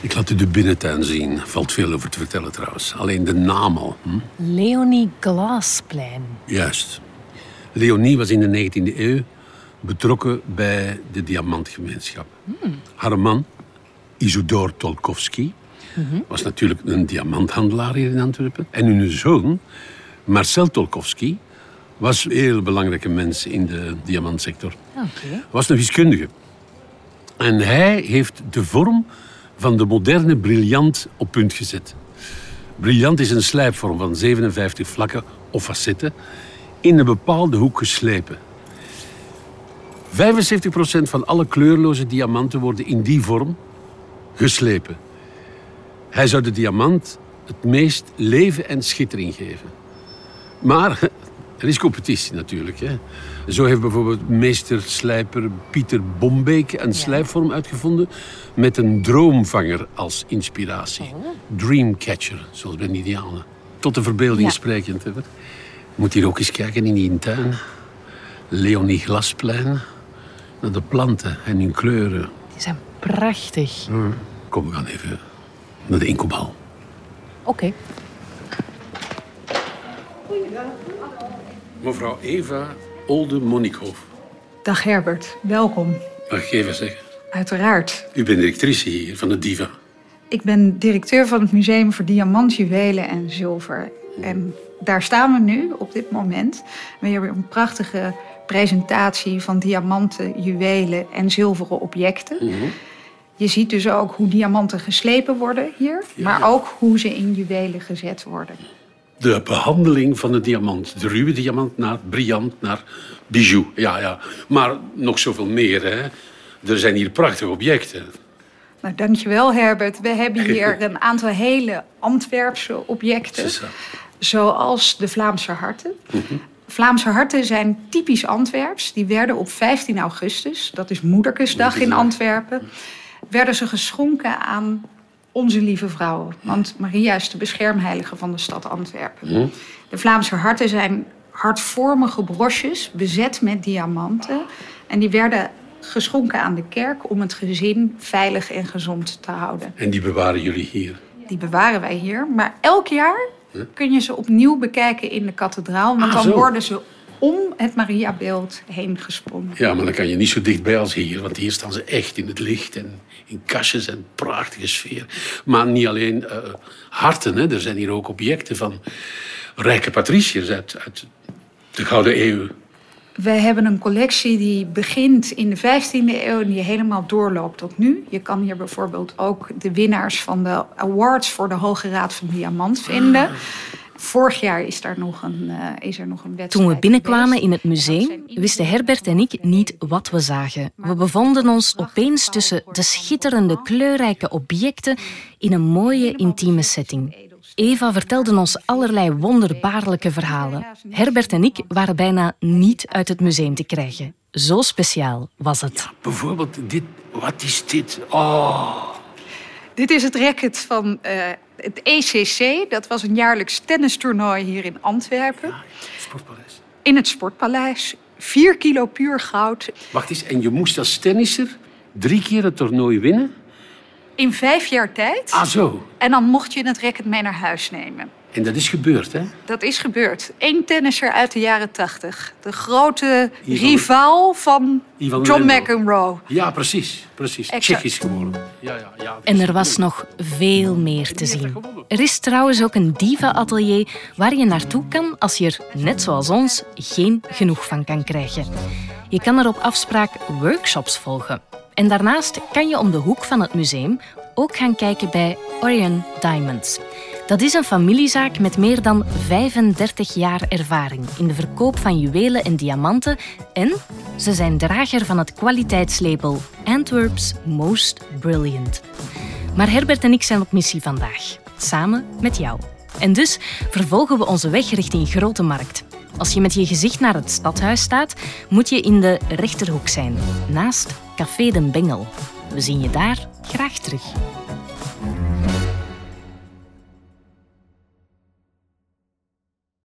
Ik laat u de binnentuin zien. Valt veel over te vertellen trouwens. Alleen de naam al. Leonie Glasplein. Juist. Leonie was in de 19e eeuw betrokken bij de diamantgemeenschap. Haar man, Isidor Tolkowski, was natuurlijk een diamanthandelaar hier in Antwerpen. En hun zoon, Marcel Tolkowski, was een heel belangrijke mens in de diamantsector. Oké. Was een wiskundige. En hij heeft de vorm van de moderne brillant op punt gezet. Brillant is een slijpvorm van 57 vlakken of facetten in een bepaalde hoek geslepen. 75% van alle kleurloze diamanten worden in die vorm geslepen. Hij zou de diamant het meest leven en schittering geven. Maar er is competitie natuurlijk. Hè. Zo heeft bijvoorbeeld meesterslijper Pieter Bombeek een slijpvorm uitgevonden met een droomvanger als inspiratie. Dreamcatcher, zoals bij Indianen. Tot de verbeelding sprekend. Hè. Je moet hier ook eens kijken in die tuin. Leonie Glasplein. Naar de planten en hun kleuren. Die zijn prachtig. Kom, we gaan even naar de inkoophal. Oké. Mevrouw Eva Olde-Monnikhoff. Dag Herbert, welkom. Mag ik even zeggen? Uiteraard. U bent directrice hier van de Diva. Ik ben directeur van het Museum voor Diamant, Juwelen en Zilver. En daar staan we nu, op dit moment. We hebben een prachtige presentatie van diamanten, juwelen en zilveren objecten. Je ziet dus ook hoe diamanten geslepen worden hier, maar ook hoe ze in juwelen gezet worden. De behandeling van de diamant. De ruwe diamant naar brillant, naar bijou. Ja. Maar nog zoveel meer. Hè. Er zijn hier prachtige objecten. Nou, dankjewel Herbert. We hebben hier een aantal hele Antwerpse objecten. Zoals de Vlaamse harten. Vlaamse harten zijn typisch Antwerps. Die werden op 15 augustus, dat is Moederkesdag in Antwerpen, werden ze geschonken aan Onze Lieve Vrouw. Want Maria is de beschermheilige van de stad Antwerpen. De Vlaamse harten zijn hartvormige brosjes bezet met diamanten. En die werden geschonken aan de kerk om het gezin veilig en gezond te houden. En die bewaren jullie hier? Die bewaren wij hier. Maar elk jaar kun je ze opnieuw bekijken in de kathedraal. Want dan worden ze om het Mariabeeld heen gesponnen. Ja, maar dan kan je niet zo dichtbij als hier. Want hier staan ze echt in het licht en in kastjes en prachtige sfeer. Maar niet alleen harten. Hè. Er zijn hier ook objecten van rijke patriciërs uit de Gouden Eeuw. Wij hebben een collectie die begint in de 15e eeuw en die helemaal doorloopt tot nu. Je kan hier bijvoorbeeld ook de winnaars van de awards voor de Hoge Raad van Diamant vinden. Vorig jaar is er nog een wedstrijd. Toen we binnenkwamen in het museum, wisten Herbert en ik niet wat we zagen. We bevonden ons opeens tussen de schitterende, kleurrijke objecten in een mooie, intieme setting. Eva vertelde ons allerlei wonderbaarlijke verhalen. Herbert en ik waren bijna niet uit het museum te krijgen. Zo speciaal was het. Ja, bijvoorbeeld dit. Wat is dit? Oh. Dit is het racket van het ECC. Dat was een jaarlijks tennistoernooi hier in Antwerpen. Ja, het Sportpaleis. In het Sportpaleis. 4 kilo puur goud. Wacht eens, en je moest als tennisser 3 keer het toernooi winnen? In 5 jaar tijd. Ah, zo. En dan mocht je het racket mee naar huis nemen. En dat is gebeurd, hè? Dat is gebeurd. 1 tennisser uit de jaren 80. De grote rivaal van John McEnroe. Ja, precies. Tsjechisch geworden. Ja, en er was nog veel meer te zien. Er is trouwens ook een diva-atelier waar je naartoe kan als je er, net zoals ons, geen genoeg van kan krijgen. Je kan er op afspraak workshops volgen. En daarnaast kan je om de hoek van het museum ook gaan kijken bij Orion Diamonds. Dat is een familiezaak met meer dan 35 jaar ervaring in de verkoop van juwelen en diamanten en ze zijn drager van het kwaliteitslabel Antwerp's Most Brilliant. Maar Herbert en ik zijn op missie vandaag, samen met jou. En dus vervolgen we onze weg richting Grote Markt. Als je met je gezicht naar het stadhuis staat, moet je in de rechterhoek zijn, naast Café Den Bengel. We zien je daar graag terug.